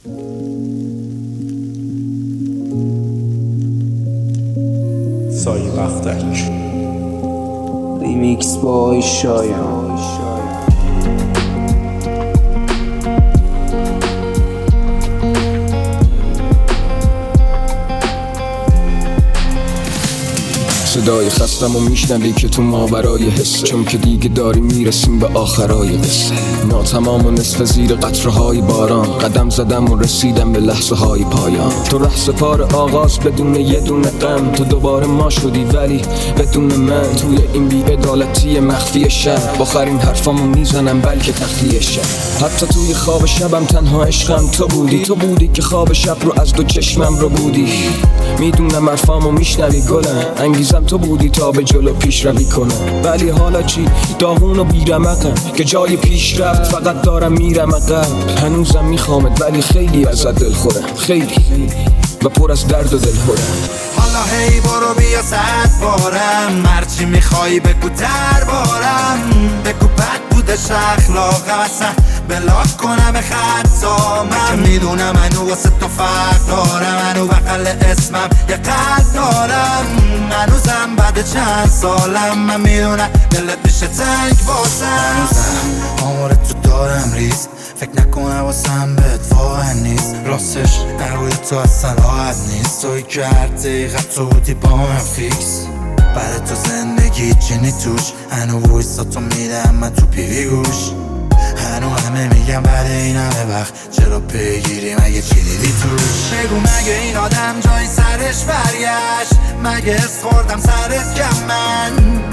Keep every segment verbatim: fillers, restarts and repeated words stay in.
سایه بختک ریمیکس بای شایان. صدای خستم و میشنوی که تو ماورای حس، چون که دیگه داریم میرسیم به آخرای قصه. ناتمام و نصف زیر قطره‌های باران، قدم زدم و رسیدم به لحظه های پایان. تو رهسپار آغاز بدون یه دونه غم، تو دوباره ما شدی ولی بدون من. توی این بی‌عدالتی مخفی شب، آخرین حرفامو میزنم بلکه تخلیه شب. حتی توی خواب شبم تنها عشقم تو بودی، تو بودی که خواب شب رو از دو چشمم رو بودی. میدونم حرفامو میشنوی گلم، انگیزم تو بودی تا به جلو پیش روی کنم. ولی حالا چی؟ داغون و بیرمقم که جای پیش رفت فقط دارم میرم عقب. هنوزم میخوامت ولی خیلی ازت دل خورم، خیلی و پر از درد و دل خورم. حالا هی برو بیا صد بارم، هرچی میخوای بگو دربارم. بگو بد بوده اخلاقم، اصلا بلاک کنم خطامم. که میدونم منو واسه تو فرق دارم، منو بغل اسمم یه قلب دارم. هنوزم بعد چند سالم من میدونم دلت میشه تنگ واسم. هنوزم آمار تو دارم ریز، فکر نکنم واسم بهت واقع نیست. راستش نروی تو اصلا راحت نیست، توی که هر دقیقه تو بودی با من فیکس. بعد تو زندگی چینی توش، هنو وایسا تو میدم من تو پیوی گوش. هنو همه میگم بعد این همه وقت چرا پیگیری مگه چی دیدی توش؟ بگو مگه این آدم جای سرش برگشت؟ مگه اس خوردم سرت کم من؟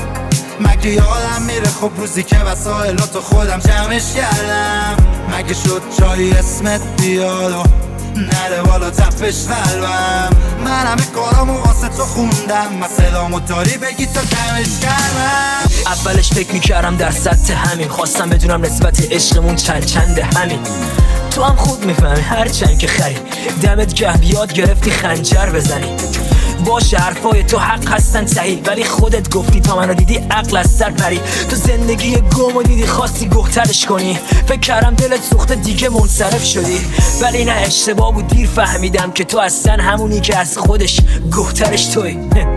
مگه یادم میره خب روزی که وسایلاتو خودم جمعش کردم؟ مگه شد جایی اسمت بیاد و نره بالا تپش قلبم؟ من همه کارامو واسه تو خوندم، مسئلامو داری بگی تا کمش کردم. اولش فکر میکردم در سطح همین، خواستم بدونم نسبت عشقمون چند چنده همین. تو هم خود میفهمی هر چند که خری، دمت گه بیاد گرفتی خنجر بزنی. باشه حرفای تو حق هستن صحیح، ولی خودت گفتی تا منو دیدی عقل از سر پری. تو زندگی گمو دیدی خواستی گهترش کنی، فکر کردم دلت سوخته دیگه منصرف شدی. ولی نه اشتباه بود، دیر فهمیدم که تو اصلا همونی که از خودش گهترش توی.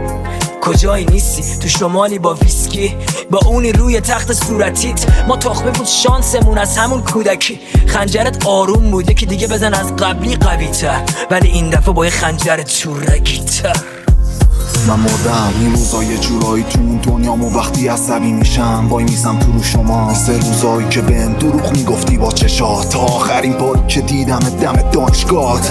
کجایی نیستی؟ تو شمالی با ویسکی، با اونی روی تخت صورتیت. ما تخمه بود شانسمون از همون کودکی. خنجرت آروم بوده که دیگه بزن از قبلی قوی تر، ولی این دفعه با یه خنجر چورگی تر. من مردم این روزا یه جورایی تو اون دنیامو، وقتی عصبی میشم وای میزم تو رو شما. سه روزایی که بهم دروغ میگفتی با چشات، تا آخرین باری که دیدم دم دانشگاهت.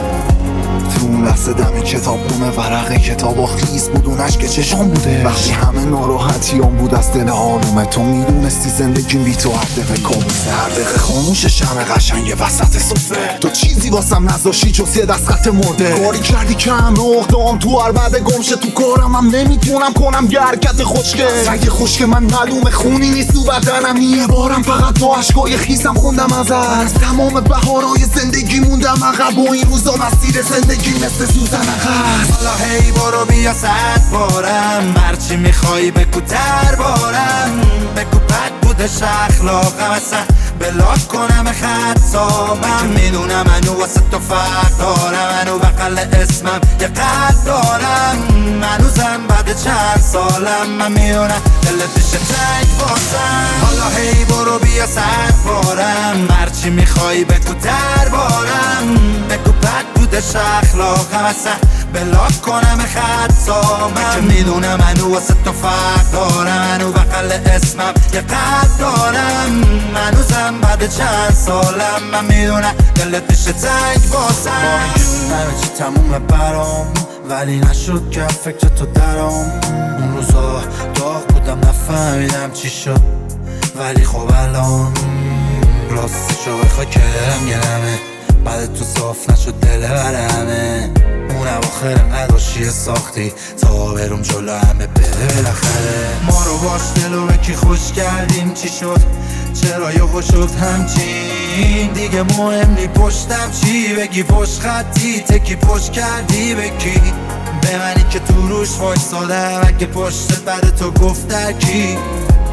تو اون لحظه دم کتابخونه ورق کتابا خیس بود، اونش که چشام بوده. وقتی همه ناراحتیام بود از دل آرومه، تو میدونستی زندگیم بی تو هر دقیقه کابوسه. هر دقیقه خاموش شمع قشنگ وسط سفره، تو چیزی واسم نذاشتی جز یه دست خط مرده. کاری کردی که همه اقدام تو عربده گمشه، تو کارم هم نمیتونم کنم یه حرکت خوشگه. سنگ خشک من معلومه خونی نیست تو بدنم، یه بارم فقط با عشقای خیسم خوندم ازت. تمام بهارای زندگی موندم عقب و این روزا مسیر زندگی مثل سوزن عقب. حالا هی برو بیا صد بارم، هرچی میخوای بگو دربارم. بگو بد بوده اخلاقم، اصلا بلاک کنم خطامم. میدونم منو واسه تو فرق دارم، منو بغل اسمم یه قلب دارم. هنوزم بعد چند سالم من میدونم دلت میشه تنگ واسم. حالا هی برو بیا صد بارم، هرچی میخوای بگو دربارم. بگو بد بوده اخلاقم، اصلا بلاک کنم خطامم. که میدونم منو واسه تو فرق دارم، منو بغل اسمم یه قلب دارم. هنوزم بعد چند سالم من میدونم دلت میشه تنگ واسم. همه چی تمومه برام، ولی نشد که فکر تو درام. اون روزا داغ بودم نفهمیدم چی شد، ولی خب الان راستشو بخوای که دلم گرمه. بعد تو صاف نشد دل برمه، اون اواخر نداشتی ساختی تا برم جلو همه بره بالاخره. ما رو باش دلو به کی خوش کردیم چی شد؟ چرا یهو شد همچین؟ دیگه مهم نی پشتم چی بگی، پشت خطی تکی پشت کردی بکی. به منی که تو روش وایسادم، اگه پشتت بعد تو گفت کی.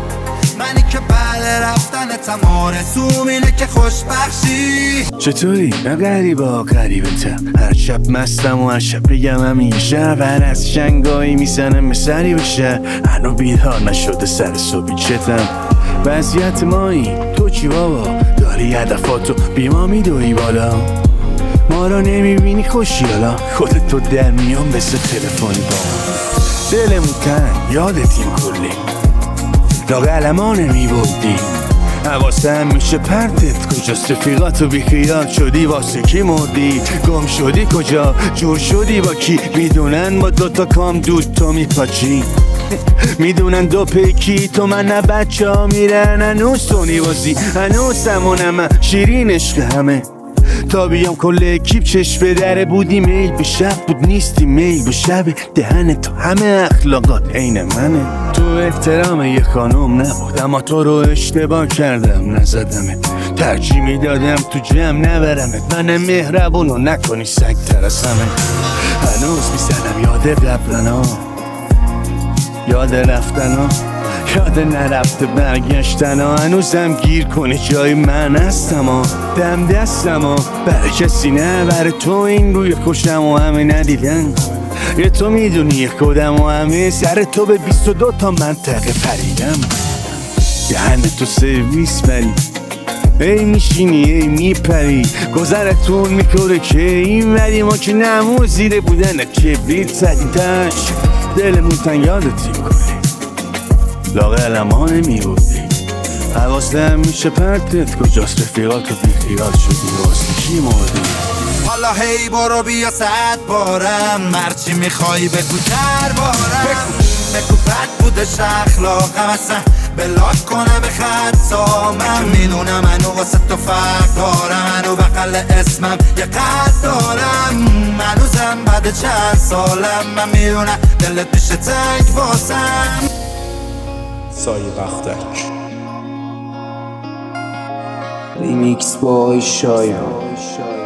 منی که بعد رفتن تمام رسوم اینه که خوشبخشی. چطوری؟ نه غریبا غریبتم، هر شب مستم و هر شب بگم همیشه بر از شنگایی میزنم مثلی بشه، هنو بیدار نشده سر صبحی چتم. وضعیت مایی تو چی بابا؟ داری هدفاتو بی ما میدوی بالا، ما را نمیبینی خوشیالا، خودت تو در میان مثل تلفنی با دلمون تن یادتیم کلی لاغلما نمیبودی، حواسم میشه پرتت کجاست، رفیقاتو بیخیال شدی واسه کی مردی، گم شدی کجا، جور شدی با کی، میدونن با دوتا کام دود تو میپاچی، میدونن دو پیکی تو من نه بچه ها میرن هنوز تو نیوازی، هنوز سمونم شیرین عشق همه، تا بیام کل اکیپ چشم به دره بودی، میل به شب بود نیستی میل به شب، دهن تو همه اخلاقات عین منه، تو احترام یه خانوم نبود اما تو رو اشتباه کردم نزدمت، ترجیح میدادم تو جمع نبرمت، من مهربونو نکنی سگ ترسمه، هنوز میزنم یاد قبلنا، یاد رفتنا، یاد نرفته برگشتن ها، هنوزم گیر کنی جای من هستم ها، دم دستم ها، برای کسی نه برای تو این روی خوشم و همه ندیدن، یه تو میدونی خودم و همه سر تو به بیست و دو تا منطقه پریدم، دهن تو سرویس بری، ای میشینی ای میپری، گذرتون میکنه که این ولی ما که نمور زیره بودن کبریت زدیدش، دلمون تن یادتیم کنی لاغلم ها نمیبودی، حواسم میشه پرتت کجاست، رفیقاتو بیخیال شدی واسه کی مردی، حالا هی برو بیا صد بارم، هرچی میخوای بگو در بارم، بگو بد بودش اخلاقم اصلا بلاک کنه به خطا، من میدونم هنو واسه تو فرق دارم، هنو بقل اسمم یه قد دارم، هنوزم بعد چند سالم، من میدونم دلت میشه تنگ واسم. سایه بختک ریمیکس بای شایان.